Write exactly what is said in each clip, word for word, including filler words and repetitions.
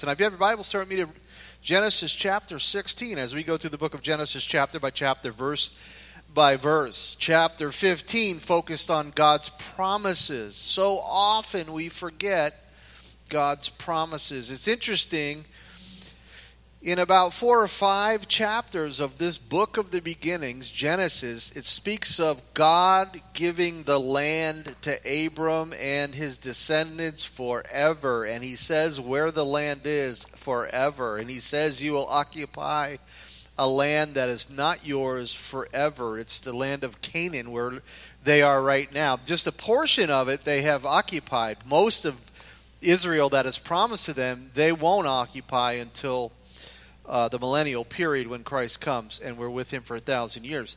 And if you have your Bible, start with me to Genesis chapter sixteen as we go through the book of Genesis chapter by chapter, verse by verse. Chapter fifteen focused on God's promises. So often we forget God's promises. It's interesting, in about four or five chapters of this book of the beginnings, Genesis, it speaks of God giving the land to Abram and his descendants forever. And he says where the land is forever. And he says you will occupy a land that is not yours forever. It's the land of Canaan where they are right now. Just a portion of it they have occupied. Most of Israel that is promised to them, they won't occupy until Uh, the millennial period when Christ comes and we're with him for a thousand years.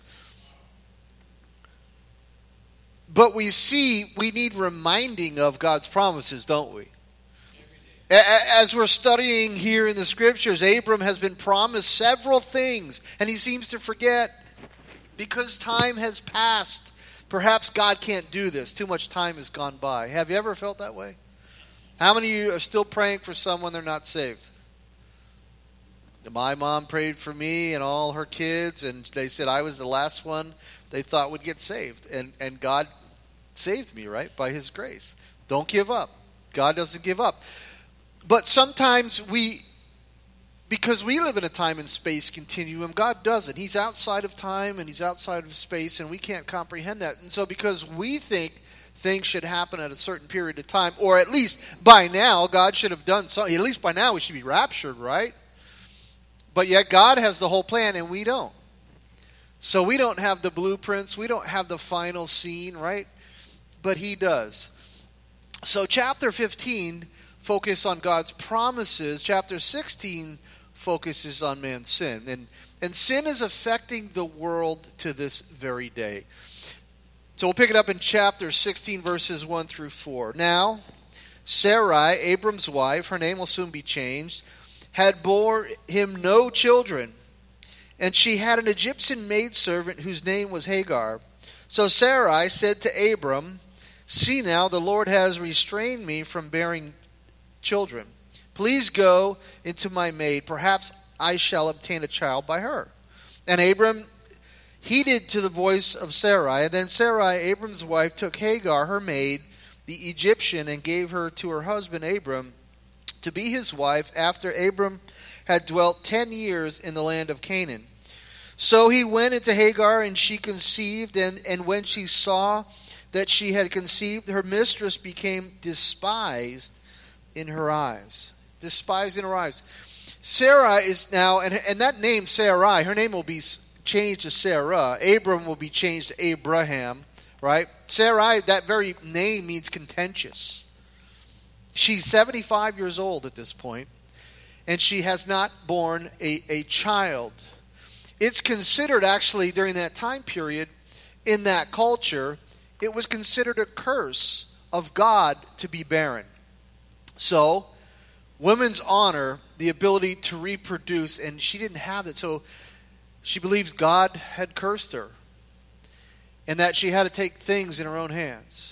But we see we need reminding of God's promises, don't we? As we're studying here in the scriptures, Abram has been promised several things and he seems to forget because time has passed. Perhaps God can't do this. Too much time has gone by. Have you ever felt that way? How many of you are still praying for someone they're not saved? My mom prayed for me and all her kids, and they said I was the last one they thought would get saved. And, and God saved me, right, by his grace. Don't give up. God doesn't give up. But sometimes we, because we live in a time and space continuum, God doesn't. He's outside of time and he's outside of space, and we can't comprehend that. And so because we think things should happen at a certain period of time, or at least by now God should have done something. At least by now we should be raptured, right? But yet God has the whole plan and we don't. So we don't have the blueprints. We don't have the final scene, right? But he does. So chapter fifteen focuses on God's promises. Chapter sixteen focuses on man's sin. And, and sin is affecting the world to this very day. So we'll pick it up in chapter sixteen, verses one through four. Now, Sarai, Abram's wife, her name will soon be changed, had bore him no children, and she had an Egyptian maidservant whose name was Hagar. So Sarai said to Abram, "See now, the Lord has restrained me from bearing children. Please go into my maid. Perhaps I shall obtain a child by her." And Abram heeded to the voice of Sarai. And then Sarai, Abram's wife, took Hagar, her maid, the Egyptian, and gave her to her husband Abram to be his wife after Abram had dwelt ten years in the land of Canaan. So he went into Hagar, and she conceived, and, and when she saw that she had conceived, her mistress became despised in her eyes. Despised in her eyes. Sarah is now, and, and that name Sarai, her name will be changed to Sarah. Abram will be changed to Abraham, right? Sarai, that very name means contentious. She's seventy-five years old at this point, and she has not born a, a child. It's considered, actually, during that time period, in that culture, it was considered a curse of God to be barren. So, women's honor the ability to reproduce, and she didn't have it. So, she believes God had cursed her, and that she had to take things in her own hands.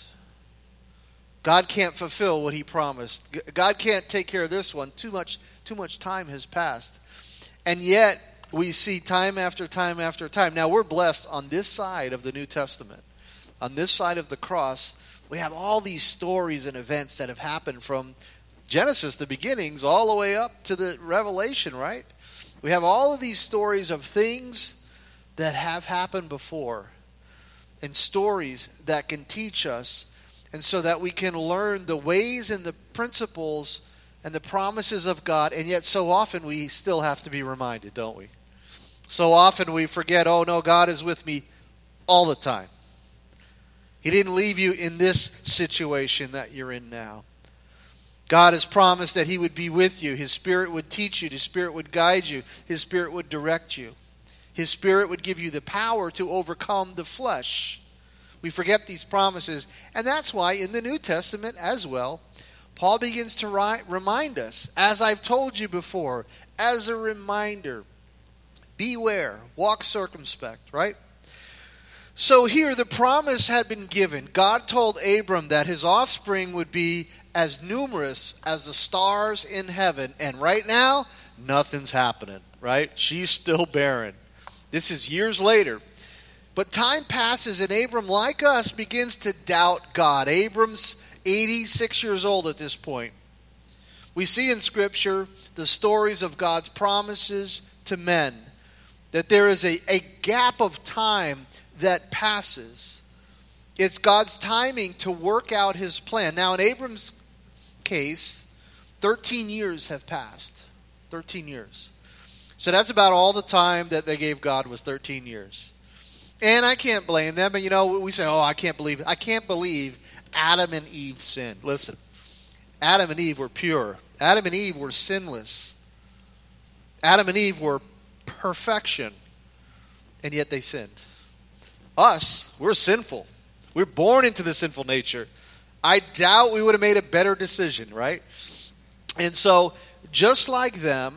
God can't fulfill what he promised. God can't take care of this one. Too much, too much time has passed. And yet, we see time after time after time. Now, we're blessed on this side of the New Testament. On this side of the cross, we have all these stories and events that have happened from Genesis, the beginnings, all the way up to the Revelation, right? We have all of these stories of things that have happened before. And stories that can teach us, and so that we can learn the ways and the principles and the promises of God. And yet so often we still have to be reminded, don't we? So often we forget, oh no, God is with me all the time. He didn't leave you in this situation that you're in now. God has promised that he would be with you. His Spirit would teach you. His Spirit would guide you. His Spirit would direct you. His Spirit would give you the power to overcome the flesh. We forget these promises. And that's why in the New Testament as well, Paul begins to ri- remind us, as I've told you before, as a reminder, beware, walk circumspect, right? So here the promise had been given. God told Abram that his offspring would be as numerous as the stars in heaven. And right now, nothing's happening, right? She's still barren. This is years later. But time passes, and Abram, like us, begins to doubt God. Abram's eighty-six years old at this point. We see in Scripture the stories of God's promises to men, that there is a, a gap of time that passes. It's God's timing to work out his plan. Now, in Abram's case, thirteen years have passed. thirteen years. So that's about all the time that they gave God, was thirteen years. And I can't blame them. But, you know, we say, oh, I can't believe it. I can't believe Adam and Eve sinned. Listen, Adam and Eve were pure. Adam and Eve were sinless. Adam and Eve were perfection. And yet they sinned. Us, we're sinful. We're born into the sinful nature. I doubt we would have made a better decision, right? And so, just like them,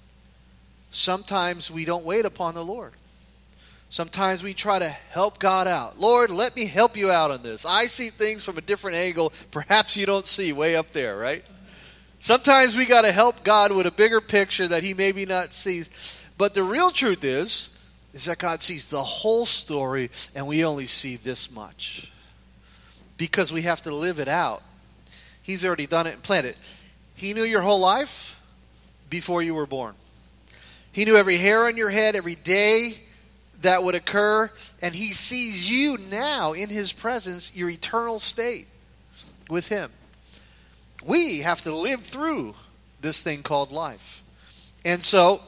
sometimes we don't wait upon the Lord. Sometimes we try to help God out. Lord, let me help you out on this. I see things from a different angle perhaps you don't see way up there, right? Sometimes we got to help God with a bigger picture that he maybe not sees. But the real truth is, is that God sees the whole story and we only see this much. Because we have to live it out. He's already done it and planned it. He knew your whole life before you were born. He knew every hair on your head, every day that would occur. And he sees you now in his presence, your eternal state with him. We have to live through this thing called life. And so,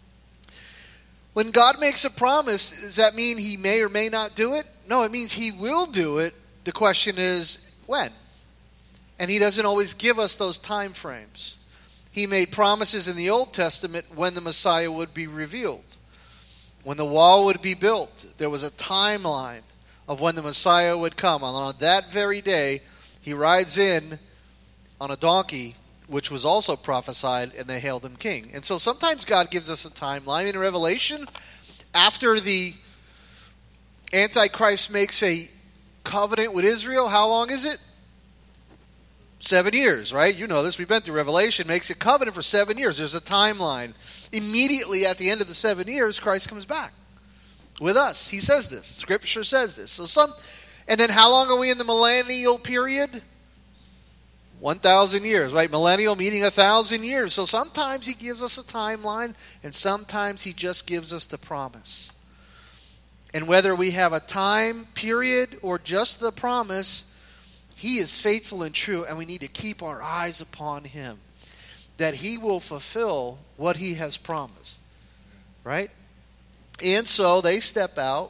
when God makes a promise, does that mean he may or may not do it? No, it means he will do it. The question is, when? And he doesn't always give us those time frames. He made promises in the Old Testament when the Messiah would be revealed. When the wall would be built, there was a timeline of when the Messiah would come. And on that very day, he rides in on a donkey, which was also prophesied, and they hailed him king. And so sometimes God gives us a timeline. In Revelation, after the Antichrist makes a covenant with Israel, how long is it? Seven years, right? You know this. We've been through Revelation. Makes a covenant for seven years. There's a timeline. Immediately at the end of the seven years, Christ comes back with us. He says this. Scripture says this. So some, and then how long are we in the millennial period? One thousand years, right? Millennial meaning a thousand years. So sometimes he gives us a timeline, and sometimes he just gives us the promise. And whether we have a time period or just the promise, he is faithful and true, and we need to keep our eyes upon him, that he will fulfill what he has promised, right? And so they step out,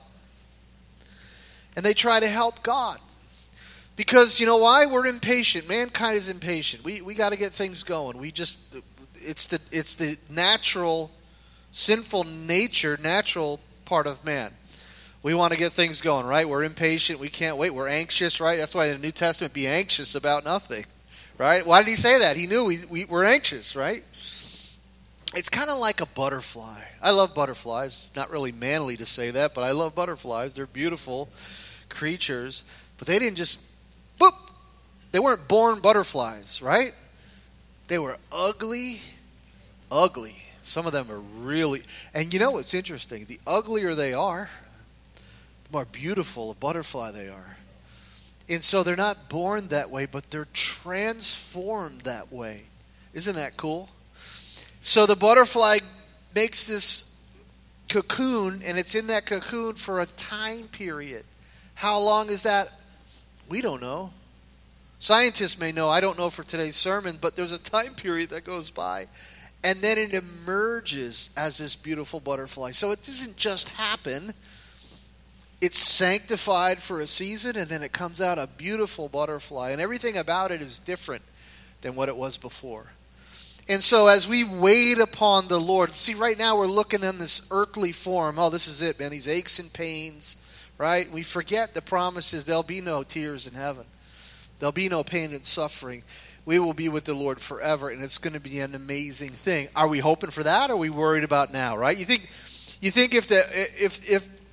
and they try to help God. Because, you know why? We're impatient. Mankind is impatient. We we got to get things going. We just, it's the it's the natural, sinful nature, natural part of man. We want to get things going, right? We're impatient. We can't wait. We're anxious, right? That's why in the New Testament, be anxious about nothing, right? Why did he say that? He knew we, we were anxious, right? It's kind of like a butterfly. I love butterflies. Not really manly to say that, but I love butterflies. They're beautiful creatures. But they didn't just, boop. They weren't born butterflies, right? They were ugly, ugly. Some of them are really, and you know what's interesting? The uglier they are, the more beautiful a butterfly they are. And so they're not born that way, but they're transformed that way. Isn't that cool? So the butterfly makes this cocoon, and it's in that cocoon for a time period. How long is that? We don't know. Scientists may know. I don't know for today's sermon, but there's a time period that goes by. And then it emerges as this beautiful butterfly. So it doesn't just happen. It's sanctified for a season, and then it comes out a beautiful butterfly. And everything about it is different than what it was before. And so as we wait upon the Lord, see, right now we're looking in this earthly form. Oh, this is it, man. These aches and pains, right? We forget the promises. There'll be no tears in heaven. There'll be no pain and suffering. We will be with the Lord forever, and it's going to be an amazing thing. Are we hoping for that, or are we worried about now, right? You think you think if the if if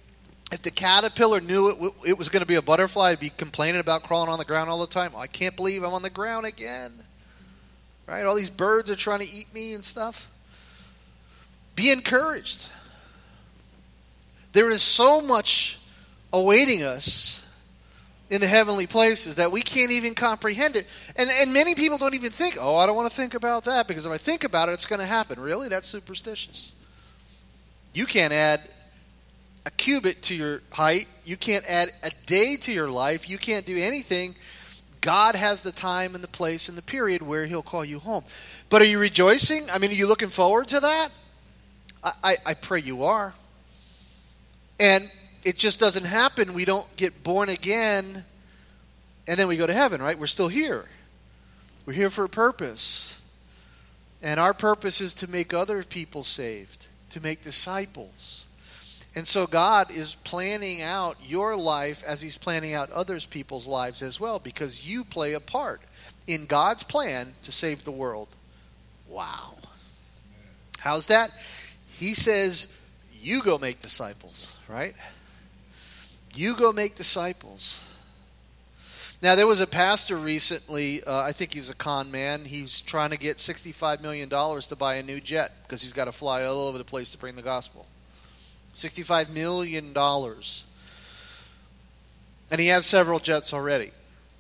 If the caterpillar knew it, it was going to be a butterfly, it'd be complaining about crawling on the ground all the time. Oh, I can't believe I'm on the ground again. Right? All these birds are trying to eat me and stuff. Be encouraged. There is so much awaiting us in the heavenly places that we can't even comprehend it. And, and many people don't even think, oh, I don't want to think about that, because if I think about it, it's going to happen. Really? That's superstitious. You can't add a cubit to your height. You can't add a day to your life. You can't do anything. God has the time and the place and the period where he'll call you home. But are you rejoicing? I mean, are you looking forward to that? I, I, I pray you are. And it just doesn't happen. We don't get born again and then we go to heaven, right? We're still here. We're here for a purpose. And our purpose is to make other people saved, to make disciples. And so God is planning out your life as he's planning out others people's lives as well, because you play a part in God's plan to save the world. Wow. How's that? He says, you go make disciples, right? You go make disciples. Now, there was a pastor recently, uh, I think he's a con man. He's trying to get sixty-five million dollars to buy a new jet because he's got to fly all over the place to bring the gospel. sixty-five million dollars. And he has several jets already.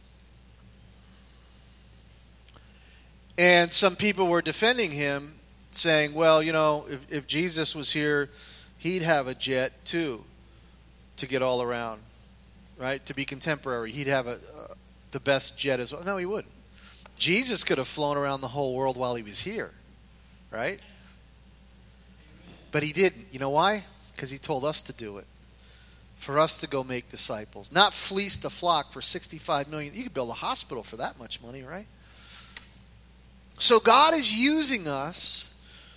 And some people were defending him, saying, well, you know, if, if Jesus was here, he'd have a jet too to get all around, right? To be contemporary. He'd have a, uh, the best jet as well. No, he wouldn't. Jesus could have flown around the whole world while he was here, right? But he didn't. You know why? Because he told us to do it. For us to go make disciples. Not fleece the flock for sixty-five million dollars. You could build a hospital for that much money, right? So God is using us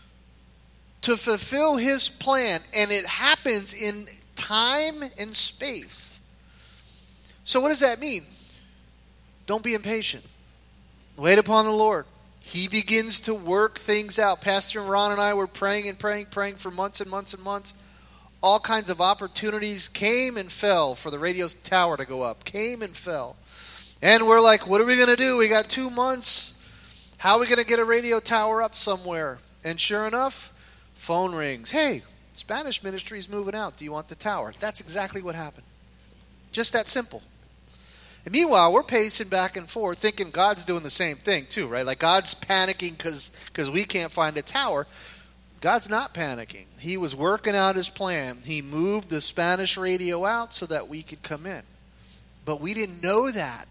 to fulfill his plan. And it happens in time and space. So what does that mean? Don't be impatient. Wait upon the Lord. He begins to work things out. Pastor Ron and I were praying and praying, praying for months and months and months. All kinds of opportunities came and fell for the radio tower to go up. Came and fell. And we're like, what are we going to do? We got two months. How are we going to get a radio tower up somewhere? And sure enough, phone rings. Hey, Spanish ministry is moving out. Do you want the tower? That's exactly what happened. Just that simple. And meanwhile, we're pacing back and forth thinking God's doing the same thing too, right? Like God's panicking because because we can't find a tower. God's not panicking. He was working out his plan. He moved the Spanish radio out so that we could come in. But we didn't know that.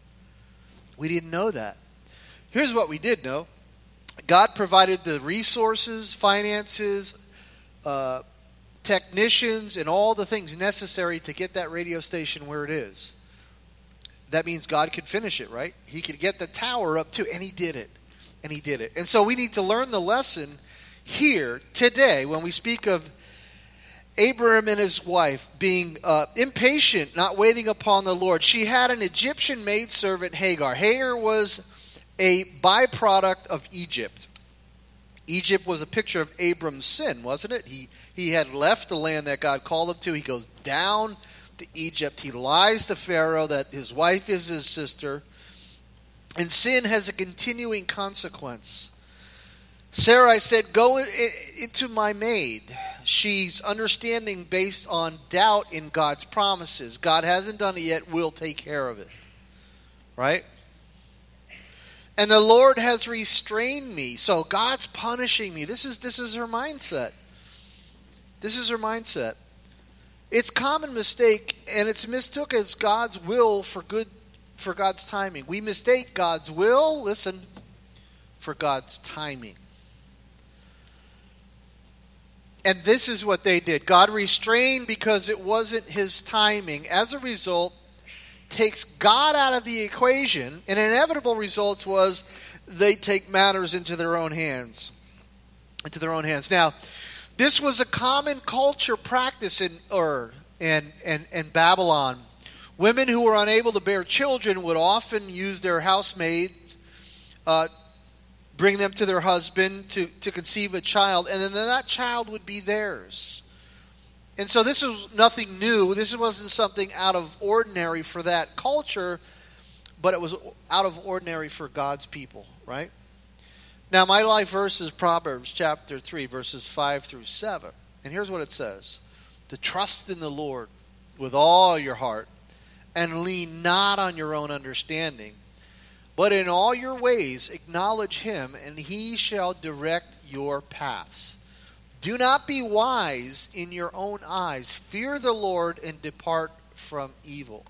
We didn't know that. Here's what we did know. God provided the resources, finances, uh, technicians, and all the things necessary to get that radio station where it is. That means God could finish it, right? He could get the tower up too, and he did it. And he did it. And so we need to learn the lesson here today when we speak of Abram and his wife being uh, impatient, not waiting upon the Lord. She had an Egyptian maidservant, Hagar. Hagar was a byproduct of Egypt. Egypt was a picture of Abram's sin, wasn't it? He, he had left the land that God called him to. He goes down to Egypt. He lies to Pharaoh that his wife is his sister. And sin has a continuing consequence. Sarai said, go into my maid. She's understanding based on doubt in God's promises. God hasn't done it yet. We'll take care of it. Right? And the Lord has restrained me. So God's punishing me. This is, this is her mindset. This is her mindset. It's a common mistake, and it's mistook as God's will for good, for God's timing. We mistake God's will, listen, for God's timing. And this is what they did. God restrained because it wasn't his timing. As a result, takes God out of the equation, and inevitable results was they take matters into their own hands. Into their own hands. Now, this was a common culture practice in Ur and, and, and Babylon. Women who were unable to bear children would often use their housemaids, uh, bring them to their husband to, to conceive a child, and then that child would be theirs. And so this was nothing new. This wasn't something out of ordinary for that culture, but it was out of ordinary for God's people, right? Now, my life verse is Proverbs chapter three, verses five through seven. And here's what it says. To trust in the Lord with all your heart and lean not on your own understanding, but in all your ways acknowledge him, and he shall direct your paths. Do not be wise in your own eyes. Fear the Lord and depart from evil.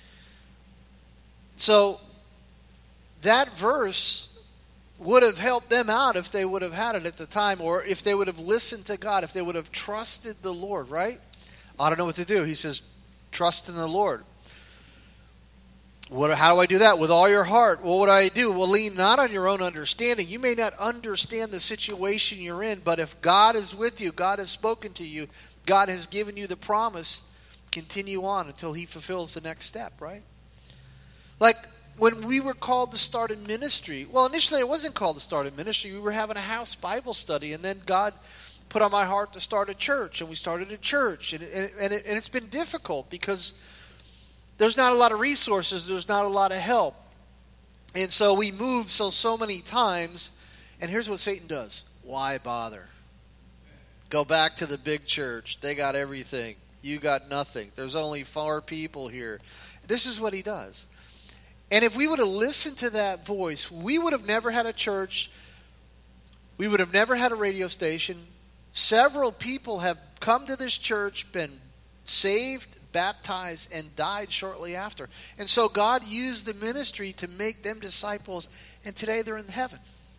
So that verse would have helped them out if they would have had it at the time, or if they would have listened to God, if they would have trusted the Lord, right? I don't know what to do. He says, trust in the Lord. What, how do I do that? With all your heart. Well, what do I do? Well, lean not on your own understanding. You may not understand the situation you're in, but if God is with you, God has spoken to you, God has given you the promise, continue on until he fulfills the next step, right? Like when we were called to start a ministry, well, initially it wasn't called to start a ministry. We were having a house Bible study, and then God put on my heart to start a church, and we started a church. And, and, and, it, and it's been difficult because there's not a lot of resources. There's not a lot of help. And so we moved so, so many times. And here's what Satan does. Why bother? Go back to the big church. They got everything. You got nothing. There's only four people here. This is what he does. And if we would have listened to that voice, we would have never had a church. We would have never had a radio station. Several people have come to this church, been saved, baptized, and died shortly after. And so God used the ministry to make them disciples, and today they're in heaven.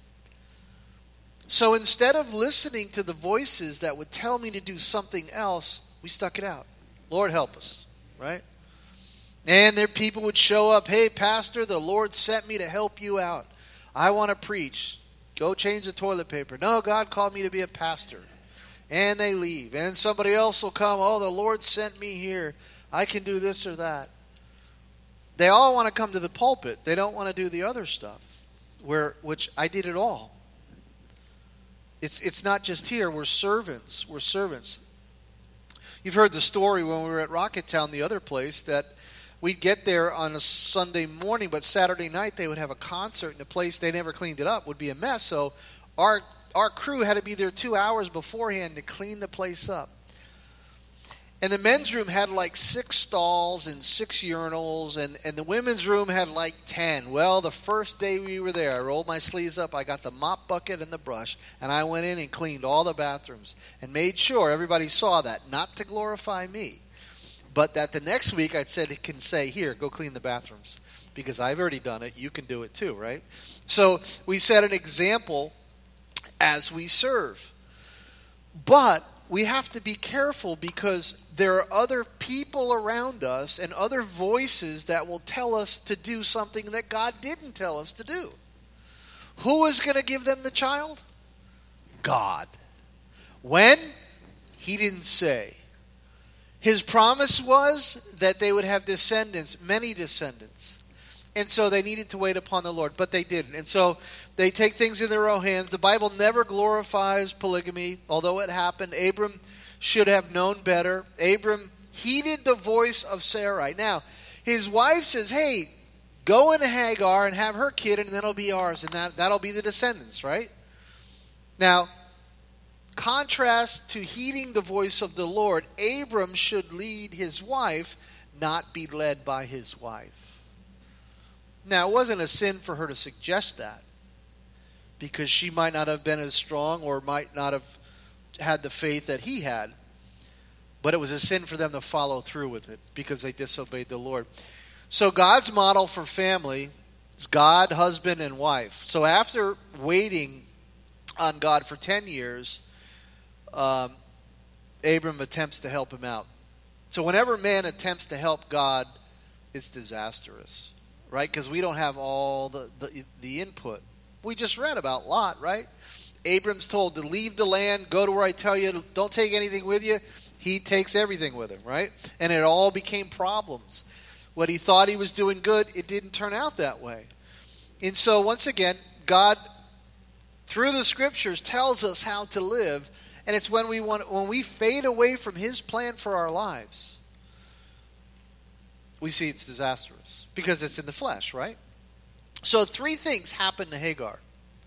So instead of listening to the voices that would tell me to do something else, we stuck it out. Lord, help us, right? And there people would show up, hey, pastor, the Lord sent me to help you out. I want to preach. Go change the toilet paper. No, God called me to be a pastor. And they leave. And somebody else will come. Oh, the Lord sent me here. I can do this or that. They all want to come to the pulpit. They don't want to do the other stuff, where which I did it all. It's it's not just here. We're servants. We're servants. You've heard the story when we were at Rocketown, the other place, that we'd get there on a Sunday morning, but Saturday night they would have a concert in the place. They never cleaned it up. It would be a mess. So our Our crew had to be there two hours beforehand to clean the place up. And the men's room had like six stalls and six urinals, and, and the women's room had like ten. Well, the first day we were there, I rolled my sleeves up, I got the mop bucket and the brush, and I went in and cleaned all the bathrooms and made sure everybody saw that, not to glorify me, but that the next week I said it can say, here, go clean the bathrooms, because I've already done it, you can do it too, right? So we set an example as we serve. But we have to be careful, because there are other people around us and other voices that will tell us to do something that God didn't tell us to do. Who is going to give them the child? God. When? He didn't say. His promise was that they would have descendants, many descendants. And so they needed to wait upon the Lord, but they didn't. And so they take things in their own hands. The Bible never glorifies polygamy, although it happened. Abram should have known better. Abram heeded the voice of Sarai. Now, his wife says, hey, go into Hagar and have her kid, and then it'll be ours, and that, that'll be the descendants, right? Now, contrast to heeding the voice of the Lord, Abram should lead his wife, not be led by his wife. Now, it wasn't a sin for her to suggest that, because she might not have been as strong or might not have had the faith that he had. But it was a sin for them to follow through with it because they disobeyed the Lord. So God's model for family is God, husband, and wife. So after waiting on God for ten years, um, Abram attempts to help him out. So whenever man attempts to help God, it's disastrous. Right? Because we don't have all the, the the input. We just read about Lot, right? Abram's told to leave the land, go to where I tell you, don't take anything with you. He takes everything with him, right? And it all became problems. What he thought he was doing good, it didn't turn out that way. And so once again, God, through the scriptures, tells us how to live. And it's when we want when we fade away from his plan for our lives, we see it's disastrous because it's in the flesh, right? So three things happen to Hagar.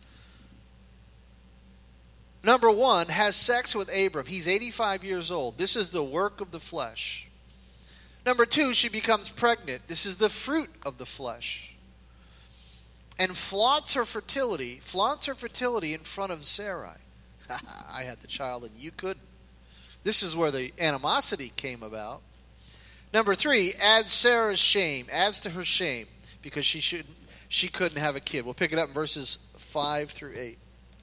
Number one, has sex with Abram. He's eighty-five years old. This is the work of the flesh. Number two, she becomes pregnant. This is the fruit of the flesh. And flaunts her fertility, flaunts her fertility in front of Sarai. I had the child and you couldn't. This is where the animosity came about. Number three, adds Sarah's shame, adds to her shame, because she shouldn't, she couldn't have a kid. We'll pick it up in verses five through eight.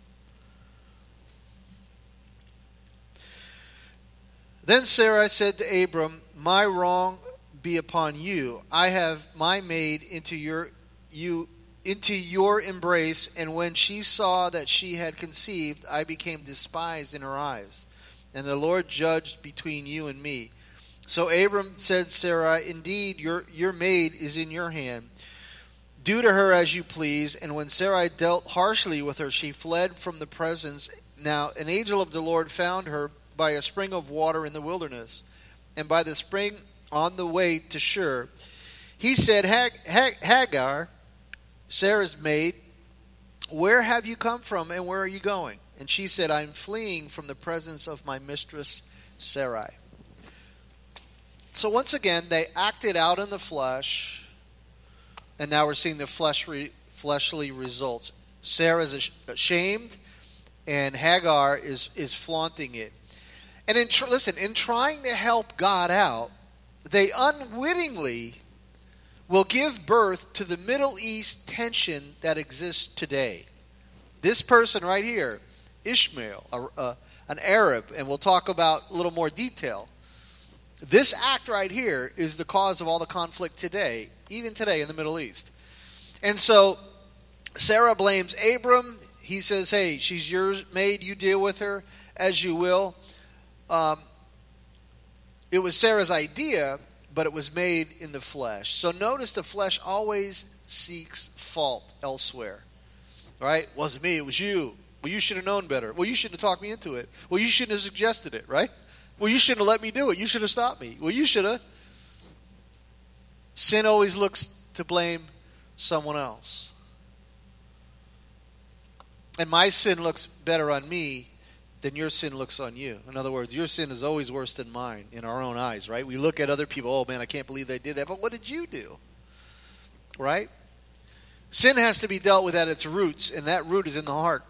Then Sarai said to Abram, my wrong be upon you. I have my maid into your you into your embrace, and when she saw that she had conceived, I became despised in her eyes. And the Lord judged between you and me. So Abram said to Sarai, indeed, your, your maid is in your hand. Do to her as you please. And when Sarai dealt harshly with her, she fled from the presence. Now an angel of the Lord found her by a spring of water in the wilderness, and by the spring on the way to Shur. He said, Hag- Hag- Hagar, Sarah's maid, where have you come from and where are you going? And she said, I'm fleeing from the presence of my mistress Sarai. So once again, they acted out in the flesh, and now we're seeing the fleshly, fleshly results. Sarah's ashamed, and Hagar is, is flaunting it. And in tr- listen, in trying to help God out, they unwittingly will give birth to the Middle East tension that exists today. This person right here, Ishmael, a, a, an Arab, and we'll talk about a little more detail. This act right here is the cause of all the conflict today, even today in the Middle East. And so Sarah blames Abram. He says, hey, she's your maid, you deal with her as you will. Um, it was Sarah's idea, but it was made in the flesh. So notice the flesh always seeks fault elsewhere. Right? It wasn't me, it was you. Well, you should have known better. Well, you shouldn't have talked me into it. Well, you shouldn't have suggested it, right? Well, you shouldn't have let me do it. You should have stopped me. Well, you should have. Sin always looks to blame someone else. And my sin looks better on me than your sin looks on you. In other words, your sin is always worse than mine in our own eyes, right? We look at other people, oh man, I can't believe they did that. But what did you do? Right? Sin has to be dealt with at its roots, and that root is in the heart.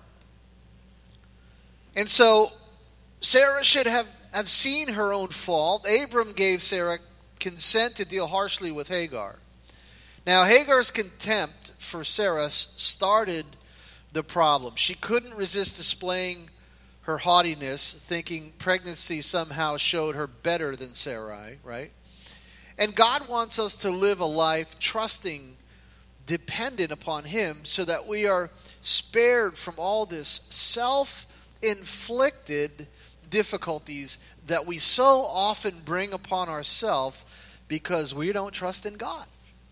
And so Sarah should have, have seen her own fault. Abram gave Sarah consent to deal harshly with Hagar. Now, Hagar's contempt for Sarah started the problem. She couldn't resist displaying her haughtiness, thinking pregnancy somehow showed her better than Sarai, right? And God wants us to live a life trusting, dependent upon Him, so that we are spared from all this self-inflicted difficulties that we so often bring upon ourselves because we don't trust in God.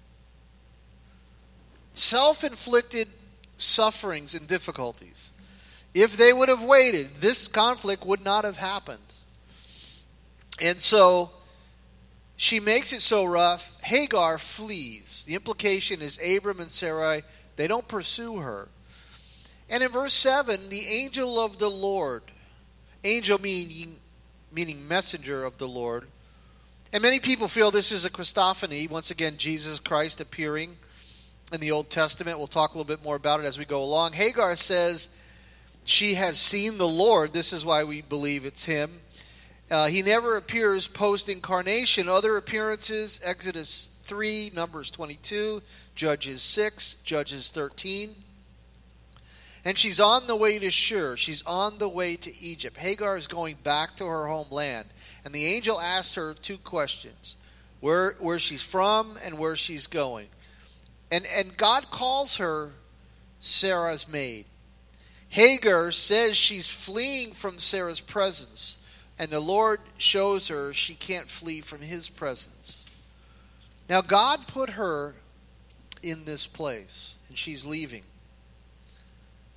Self-inflicted sufferings and difficulties. If they would have waited, this conflict would not have happened. And so she makes it so rough. Hagar flees. The implication is Abram and Sarai, they don't pursue her. And in verse seven, the angel of the Lord, angel meaning, meaning messenger of the Lord. And many people feel this is a Christophany, once again Jesus Christ appearing in the Old Testament. We'll talk a little bit more about it as we go along. Hagar says she has seen the Lord. This is why we believe it's him. Uh, he never appears post-incarnation. Other appearances, Exodus three, Numbers twenty-two, Judges six, Judges thirteen. And she's on the way to Shur. She's on the way to Egypt. Hagar is going back to her homeland. And the angel asked her two questions. Where, where she's from and where she's going. And, and God calls her Sarah's maid. Hagar says she's fleeing from Sarah's presence. And the Lord shows her she can't flee from His presence. Now God put her in this place. And she's leaving.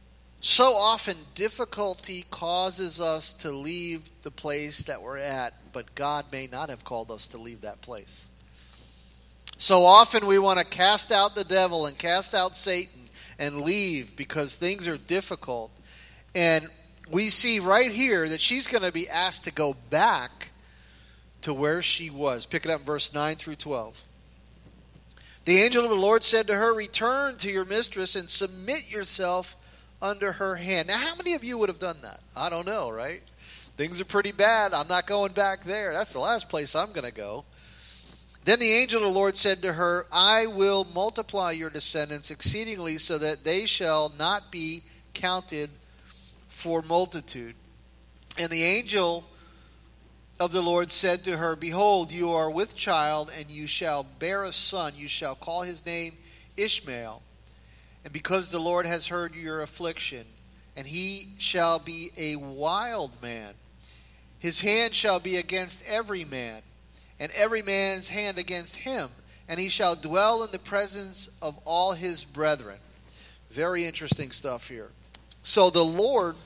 So often difficulty causes us to leave the place that we're at, but God may not have called us to leave that place. So often we want to cast out the devil and cast out Satan and leave because things are difficult. And we see right here that she's going to be asked to go back to where she was. Pick it up in verse nine through twelve. The angel of the Lord said to her, return to your mistress and submit yourself under her hand. Now, how many of you would have done that? I don't know, right? Things are pretty bad. I'm not going back there. That's the last place I'm going to go. Then the angel of the Lord said to her, I will multiply your descendants exceedingly so that they shall not be counted for multitude. And the angel of the Lord said to her, behold, you are with child, and you shall bear a son. You shall call his name Ishmael. And because the Lord has heard your affliction, and he shall be a wild man, his hand shall be against every man, and every man's hand against him, and he shall dwell in the presence of all his brethren. Very interesting stuff here. So the Lord,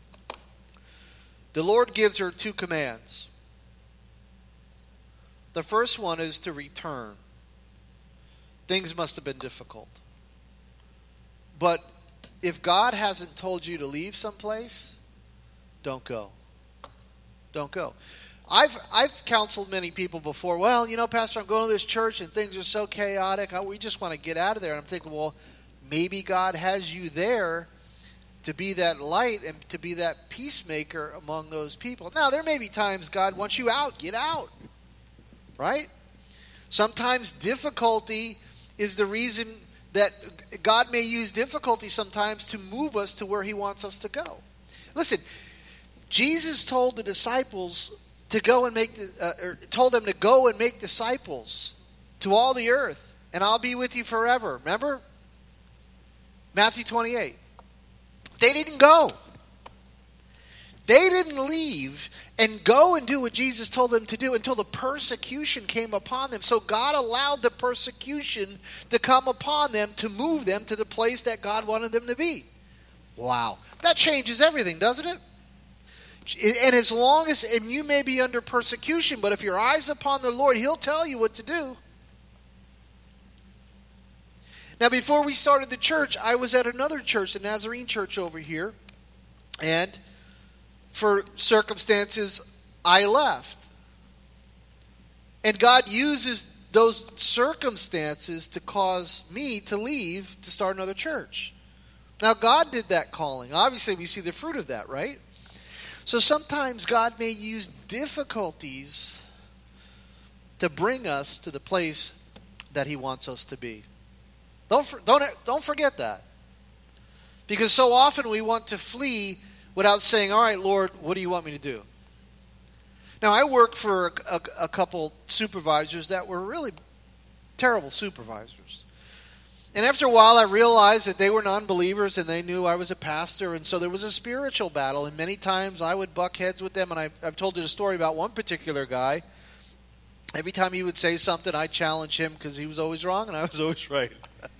the Lord gives her two commands. The first one is to return. Things must have been difficult. But if God hasn't told you to leave someplace, don't go. Don't go. I've I've counseled many people before. Well, you know, Pastor, I'm going to this church and things are so chaotic. I, we just want to get out of there. And I'm thinking, well, maybe God has you there to be that light and to be that peacemaker among those people. Now, there may be times God wants you out. Get out. Right? Sometimes difficulty is the reason that God may use difficulty sometimes to move us to where he wants us to go. Listen, Jesus told the disciples to go and make the, uh, or told them to go and make disciples to all the earth, and I'll be with you forever. Remember? Matthew twenty-eight. They didn't go. They didn't leave and go and do what Jesus told them to do until the persecution came upon them. So God allowed the persecution to come upon them to move them to the place that God wanted them to be. Wow. That changes everything, doesn't it? And as long as, and you may be under persecution, but if your eyes upon the Lord, he'll tell you what to do. Now, before we started the church, I was at another church, the Nazarene church over here, and for circumstances, I left. And God uses those circumstances to cause me to leave to start another church. Now, God did that calling. Obviously, we see the fruit of that, right? So sometimes God may use difficulties to bring us to the place that he wants us to be. Don't, don't, don't forget that. Because so often we want to flee without saying, all right, Lord, what do you want me to do? Now, I worked for a, a, a couple supervisors that were really terrible supervisors. And after a while, I realized that they were non-believers and they knew I was a pastor. And so there was a spiritual battle. And many times I would buck heads with them. And I, I've told you a story about one particular guy. Every time he would say something, I'd challenge him because he was always wrong and I was always right.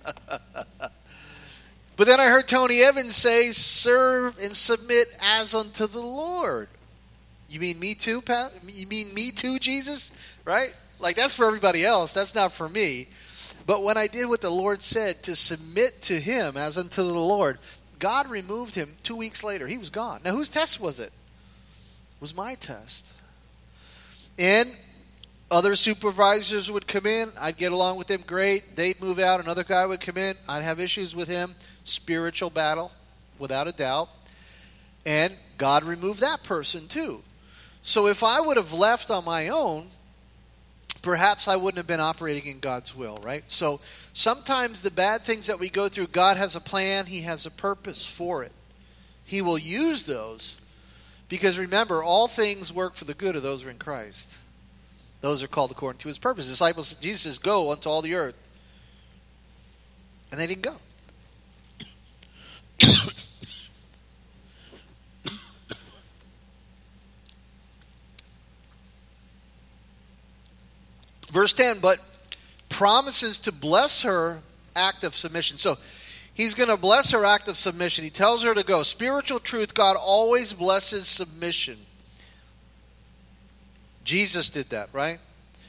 But then I heard Tony Evans say, serve and submit as unto the Lord. You mean me too, Pat? You mean me too, Jesus? Right? Like, that's for everybody else. That's not for me. But when I did what the Lord said, to submit to him as unto the Lord, God removed him two weeks later. He was gone. Now, whose test was it? It was my test. And other supervisors would come in. I'd get along with them great. They'd move out. Another guy would come in. I'd have issues with him. Spiritual battle, without a doubt. And God removed that person too. So if I would have left on my own, perhaps I wouldn't have been operating in God's will, right? So sometimes the bad things that we go through, God has a plan. He has a purpose for it. He will use those because remember, all things work for the good of those who are in Christ. Those are called according to his purpose. The disciples, Jesus says, go unto all the earth. And they didn't go. Verse ten, but promises to bless her act of submission. So He's going to bless her act of submission. He tells her to go. Spiritual truth, God always blesses submission. Jesus did that, right?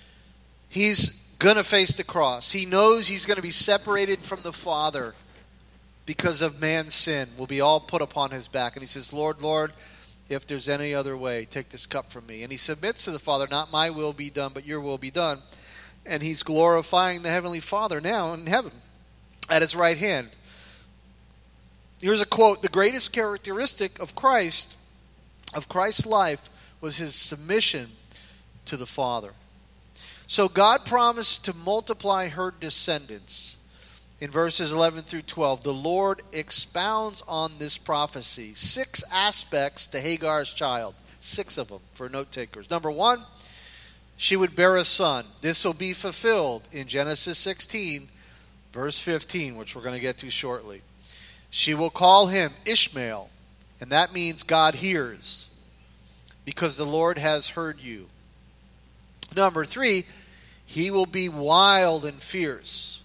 He's going to face the cross. He knows he's going to be separated from the Father because of man's sin. Will be all put upon his back. And he says, Lord, Lord, if there's any other way, take this cup from me. And he submits to the Father, not my will be done, but your will be done. And he's glorifying the Heavenly Father now in heaven at his right hand. Here's a quote: the greatest characteristic of Christ, of Christ's life, was his submission to the Father. So God promised to multiply her descendants. In verses eleven through twelve, the Lord expounds on this prophecy. Six aspects to Hagar's child. Six of them for note takers. Number one, she would bear a son. This will be fulfilled in Genesis sixteen, verse fifteen, which we're going to get to shortly. She will call him Ishmael, and that means God hears, because the Lord has heard you. Number three, he will be wild and fierce.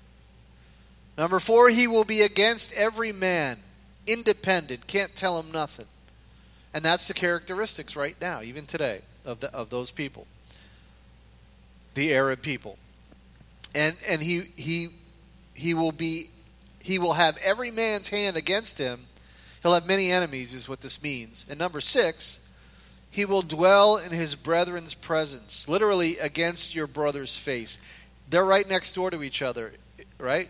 Number four, he will be against every man, independent, can't tell him nothing. And that's the characteristics right now, even today, of the, of those people, the Arab people. And and he he he will be he will have every man's hand against him. He'll have many enemies, is what this means. And number six, he will dwell in his brethren's presence, literally against your brother's face. They're right next door to each other, right?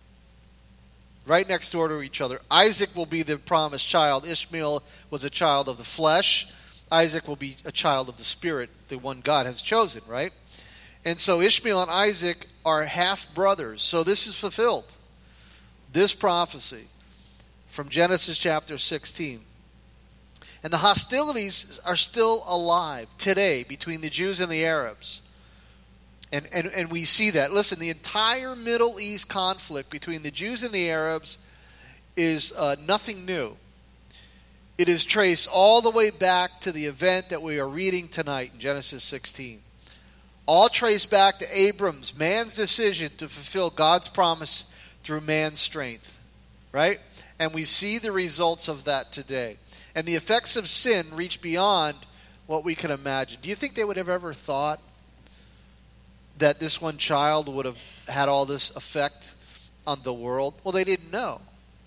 Right next door to each other. Isaac will be the promised child. Ishmael was a child of the flesh. Isaac will be a child of the spirit, the one God has chosen, right? And so Ishmael and Isaac are half brothers. So this is fulfilled. This prophecy from Genesis chapter sixteen. And the hostilities are still alive today between the Jews and the Arabs. And, and, and we see that. Listen, the entire Middle East conflict between the Jews and the Arabs is uh, nothing new. It is traced all the way back to the event that we are reading tonight in Genesis sixteen. All traced back to Abram's, man's decision to fulfill God's promise through man's strength. Right? And we see the results of that today. And the effects of sin reach beyond what we can imagine. Do you think they would have ever thought that this one child would have had all this effect on the world? Well, they didn't know.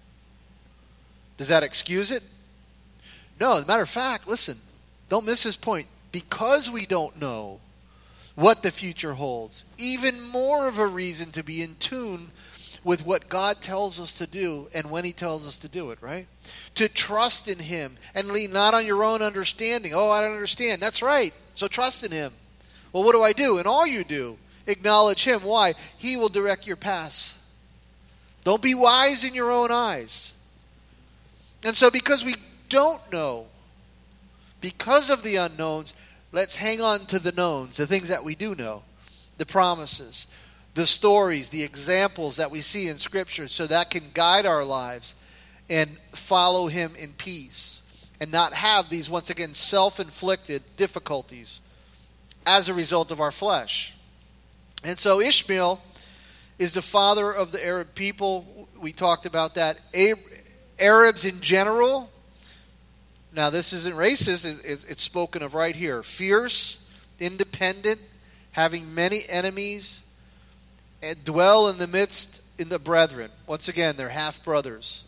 Does that excuse it? No, as a matter of fact, listen, don't miss this point. Because we don't know what the future holds, even more of a reason to be in tune with what God tells us to do and when he tells us to do it, right? To trust in him and lean not on your own understanding. Oh, I don't understand. That's right. So trust in him. Well, what do I do? And all you do, acknowledge him. Why? He will direct your paths. Don't be wise in your own eyes. And so because we don't know, because of the unknowns, let's hang on to the knowns, the things that we do know, the promises, the stories, the examples that we see in Scripture, so that can guide our lives and follow him in peace and not have these, once again, self-inflicted difficulties as a result of our flesh. And so Ishmael is the father of the Arab people. We talked about that. Arabs in general, now this isn't racist, it's spoken of right here. Fierce, independent, having many enemies, and dwell in the midst in the brethren. Once again, they're half brothers.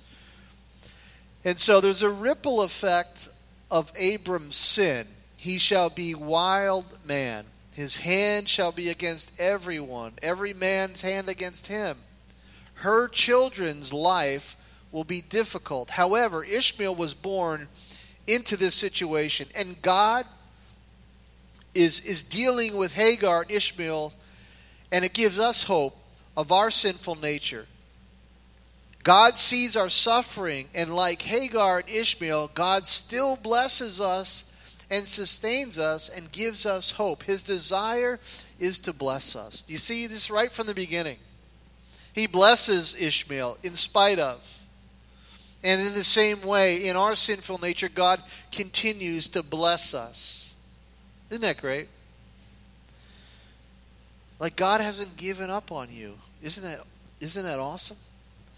And so there's a ripple effect of Abram's sin. He shall be wild man. His hand shall be against everyone, every man's hand against him. Her children's life will be difficult. However, Ishmael was born into this situation, and God is, is dealing with Hagar and Ishmael, and it gives us hope of our sinful nature. God sees our suffering, and like Hagar and Ishmael, God still blesses us and sustains us and gives us hope. His desire is to bless us. Do you see this right from the beginning? He blesses Ishmael in spite of. And in the same way, in our sinful nature, God continues to bless us. Isn't that great? Like God hasn't given up on you. Isn't that, isn't that awesome?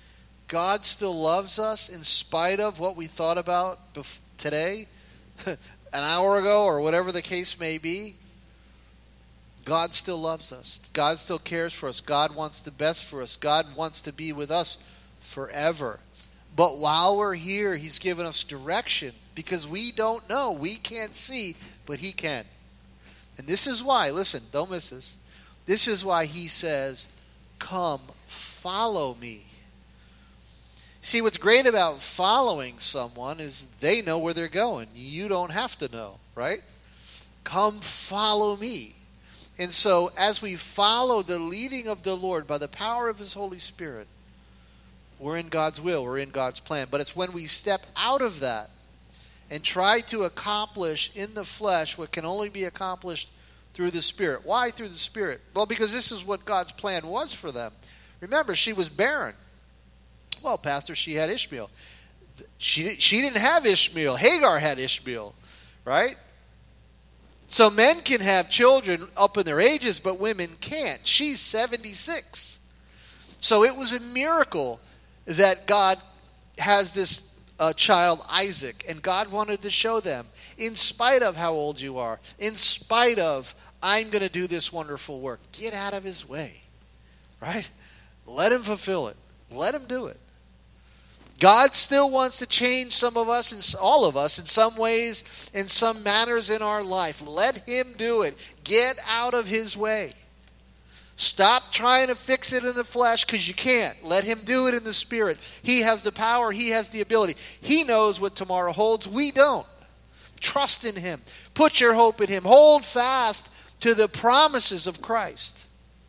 God still loves us in spite of what we thought about bef- today, an hour ago, or whatever the case may be. God still loves us. God still cares for us. God wants the best for us. God wants to be with us forever. But while we're here, He's given us direction because we don't know. We can't see, but He can. And this is why, listen, don't miss this. This is why He says, come, follow me. See, what's great about following someone is they know where they're going. You don't have to know, right? Come, follow me. And so, as we follow the leading of the Lord by the power of His Holy Spirit, we're in God's will, we're in God's plan. But it's when we step out of that and try to accomplish in the flesh what can only be accomplished through the Spirit. Why through the Spirit? Well, because this is what God's plan was for them. Remember, she was barren. Well, Pastor, she had Ishmael. She, she didn't have Ishmael. Hagar had Ishmael, right? So men can have children up in their ages, but women can't. She's seventy-six. So it was a miracle that God has this uh, child, Isaac, and God wanted to show them, in spite of how old you are, in spite of, I'm going to do this wonderful work. Get out of His way, right? Let Him fulfill it. Let Him do it. God still wants to change some of us, and all of us, in some ways, in some manners in our life. Let Him do it. Get out of His way. Stop trying to fix it in the flesh because you can't. Let Him do it in the Spirit. He has the power. He has the ability. He knows what tomorrow holds. We don't. Trust in Him. Put your hope in Him. Hold fast to the promises of Christ.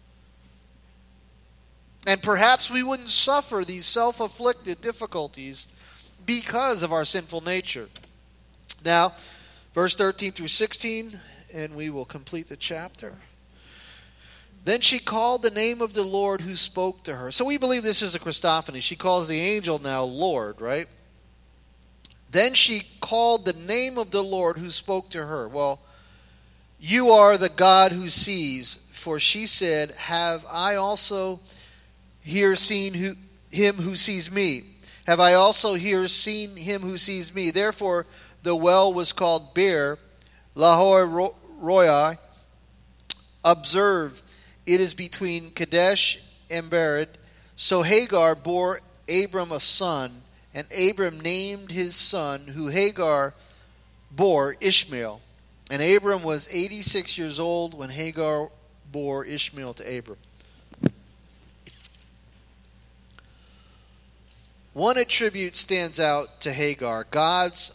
And perhaps we wouldn't suffer these self-afflicted difficulties because of our sinful nature. Now, verse thirteen through sixteen, and we will complete the chapter. Then she called the name of the Lord who spoke to her. So we believe this is a Christophany. She calls the angel now Lord, right? Then she called the name of the Lord who spoke to her. Well, you are the God who sees. For she said, have I also here seen who, him who sees me? Have I also here seen him who sees me? Therefore the well was called Beer Lahai Roi. Observe, it is between Kadesh and Bered. So Hagar bore Abram a son, and Abram named his son, who Hagar bore, Ishmael. And Abram was eighty-six years old when Hagar bore Ishmael to Abram. One attribute stands out to Hagar, God's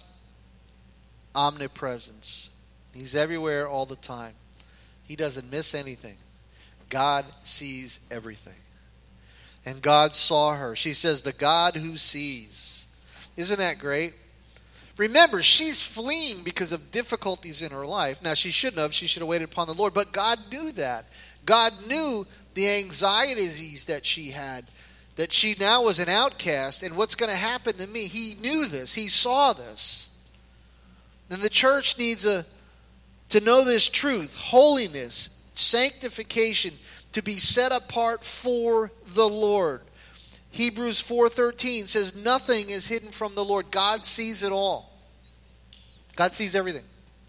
omnipresence. He's everywhere all the time. He doesn't miss anything. God sees everything. And God saw her. She says, the God who sees. Isn't that great? Remember, she's fleeing because of difficulties in her life. Now, she shouldn't have. She should have waited upon the Lord. But God knew that. God knew the anxieties that she had, that she now was an outcast, and what's going to happen to me. He knew this. He saw this. And the church needs a, to know this truth, holiness, sanctification, to be set apart for the Lord. Hebrews four thirteen says, nothing is hidden from the Lord. God sees it all. God sees everything.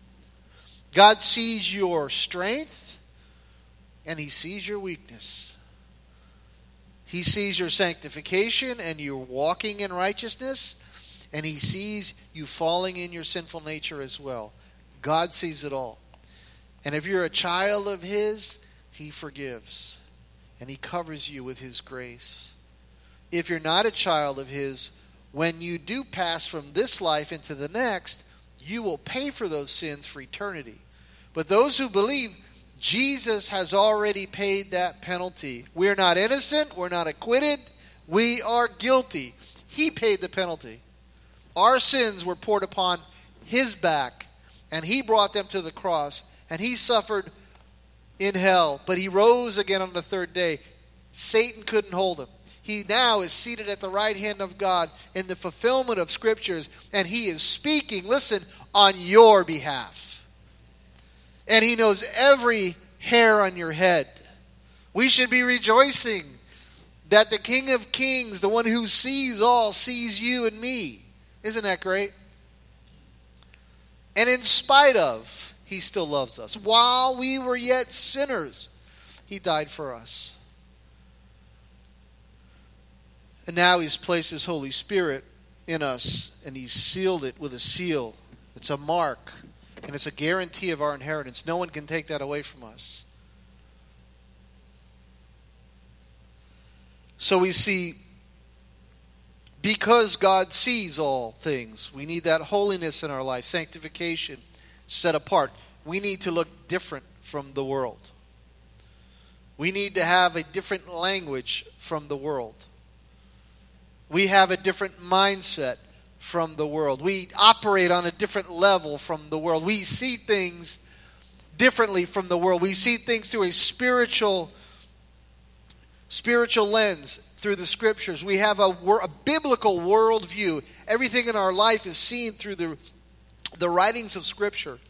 God sees your strength, and He sees your weakness. He sees your sanctification and you walking in righteousness, and He sees you falling in your sinful nature as well. God sees it all. And if you're a child of His, He forgives, and He covers you with His grace. If you're not a child of His, when you do pass from this life into the next, you will pay for those sins for eternity. But those who believe, Jesus has already paid that penalty. We're not innocent. We're not acquitted. We are guilty. He paid the penalty. Our sins were poured upon His back, and He brought them to the cross, and He suffered in hell, but He rose again on the third day. Satan couldn't hold Him. He now is seated at the right hand of God in the fulfillment of Scriptures, and He is speaking, listen, on your behalf. And He knows every hair on your head. We should be rejoicing that the King of Kings, the one who sees all, sees you and me. Isn't that great? And in spite of, he still loves us. While we were yet sinners, he died for us. And now he's placed his Holy Spirit in us, and he's sealed it with a seal. It's a mark, and it's a guarantee of our inheritance. No one can take that away from us. So we see, because God sees all things, we need that holiness in our life, sanctification, set apart. We need to look different from the world. We need to have a different language from the world. We have a different mindset from the world. We operate on a different level from the world. We see things differently from the world. We see things through a spiritual spiritual lens through the Scriptures. We have a, a biblical worldview. Everything in our life is seen through the, the writings of Scripture.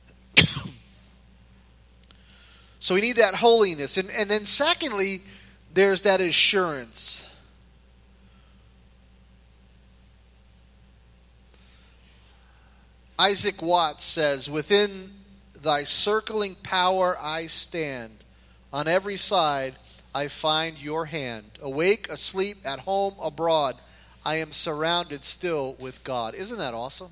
So we need that holiness. And, and then secondly, there's that assurance. Isaac Watts says, "Within thy circling power I stand. On every side I find your hand. Awake, asleep, at home, abroad, I am surrounded still with God." Isn't that awesome?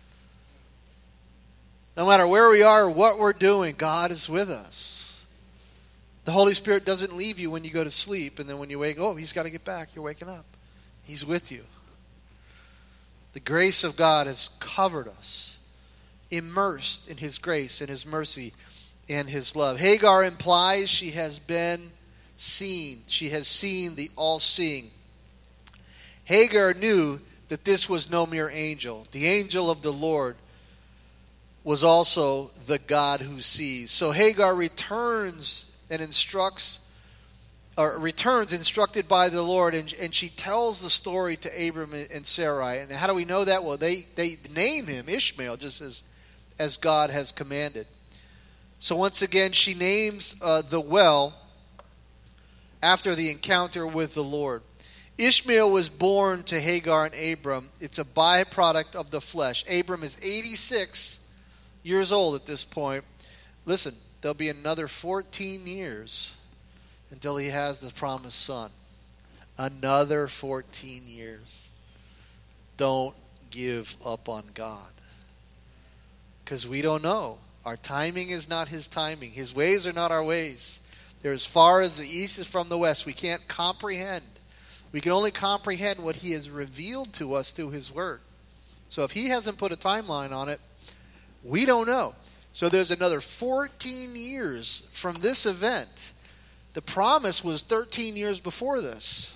No matter where we are or what we're doing, God is with us. The Holy Spirit doesn't leave you when you go to sleep, and then when you wake, oh, he's got to get back. You're waking up. He's with you. The grace of God has covered us, immersed in his grace and his mercy and his love. Hagar implies she has been seen. She has seen the all-seeing. Hagar knew that this was no mere angel. The angel of the Lord was also the God who sees. So Hagar returns and instructs, or returns instructed by the Lord, and, and she tells the story to Abram and Sarai. And how do we know that? Well, they, they name him Ishmael, just as, as God has commanded. So once again, she names uh, the well after the encounter with the Lord. Ishmael was born to Hagar and Abram. It's a byproduct of the flesh. Abram is eighty-six years old at this point. Listen, there'll be another fourteen years until he has the promised son. Another fourteen years. Don't give up on God. Because we don't know. Our timing is not his timing. His ways are not our ways. They're as far as the east is from the west. We can't comprehend. We can only comprehend what he has revealed to us through his word. So if he hasn't put a timeline on it, we don't know. So there's another fourteen years from this event. The promise was thirteen years before this.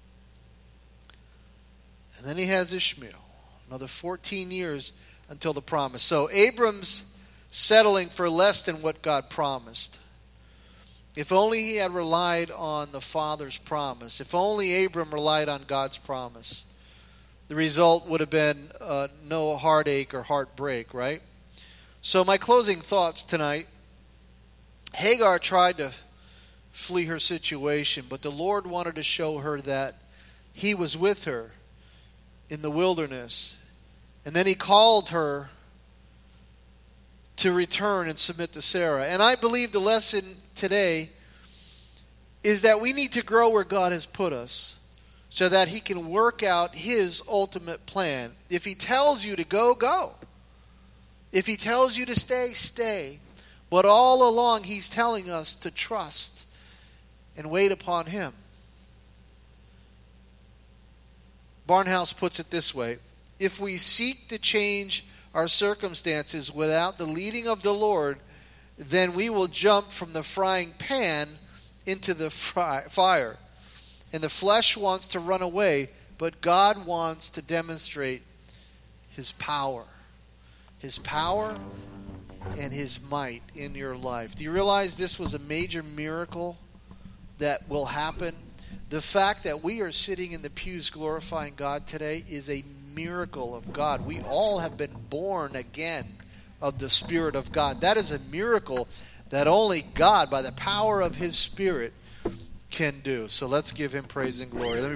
And then he has Ishmael. Another fourteen years until the promise. So Abram's settling for less than what God promised. If only he had relied on the Father's promise. If only Abram relied on God's promise. The result would have been uh, no heartache or heartbreak, right? So my closing thoughts tonight. Hagar tried to flee her situation, but the Lord wanted to show her that he was with her in the wilderness. And then he called her to return and submit to Sarah. And I believe the lesson today is that we need to grow where God has put us so that he can work out his ultimate plan. If he tells you to go, go. If he tells you to stay, stay. But all along he's telling us to trust and wait upon him. Barnhouse puts it this way: if we seek to change our circumstances without the leading of the Lord, then we will jump from the frying pan into the fry, fire. And the flesh wants to run away, but God wants to demonstrate his power. His power and his might in your life. Do you realize this was a major miracle that will happen? The fact that we are sitting in the pews glorifying God today is a miracle of God. We all have been born again of the Spirit of God. That is a miracle that only God, by the power of his Spirit, can do. So let's give him praise and glory. Let me